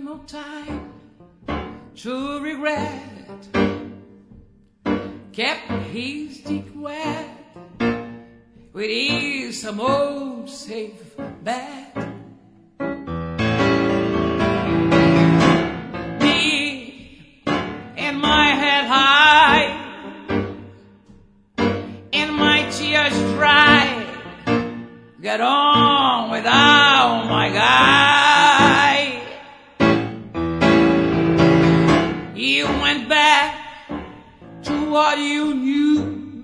no time to regret. Kept his dick wet with his some old safe bet. Me and my head high and my tears dry, get on without my guy. You went back to what you knew,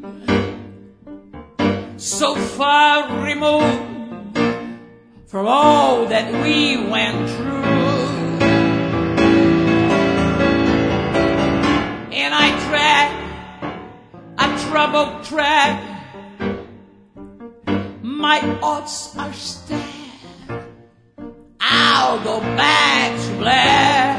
so far removed from all that we went through. And I tread a troubled track, my odds are stacked, I'll go back to black.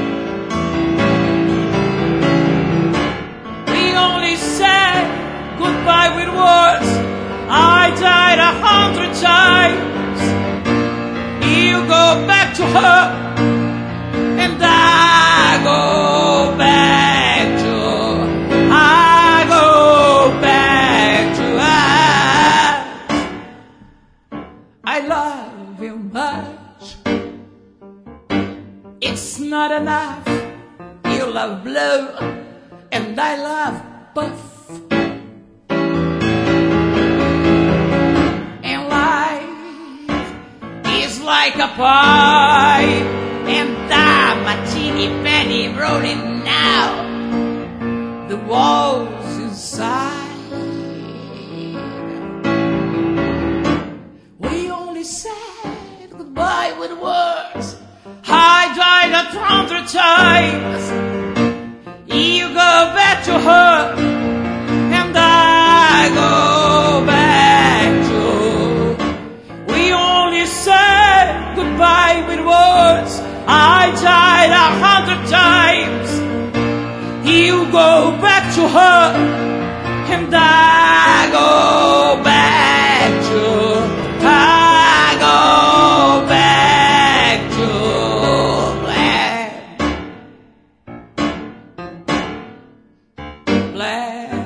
We only said goodbye with words, I died 100 times. You go back to her, and I go back to, I go back to us. I love you much, it's not enough. You love blue, and I love buff. Like a pie, and the martini penny rolling now the walls inside. We only said goodbye with words, I died 100 times. You go back to her, and I go back to. We only said goodbye with words, I died 100 times. You go back to her, and I go back to, I go back to black, black,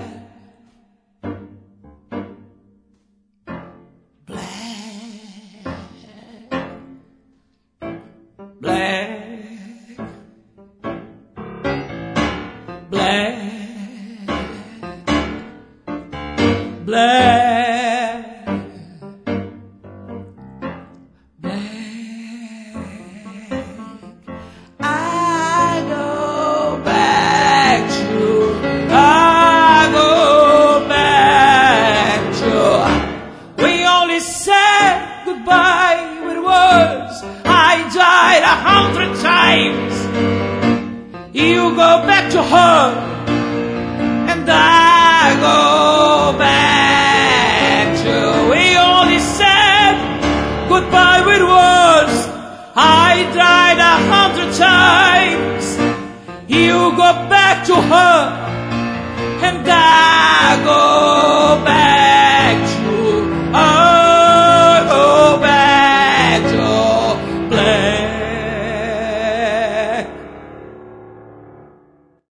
black, black, black, black, black. I go back to, I go back to. We only said goodbye with words, I died 100 times. You go back to her, and I go back to. We only said goodbye with words, I died 100 times. You go back to her, and I go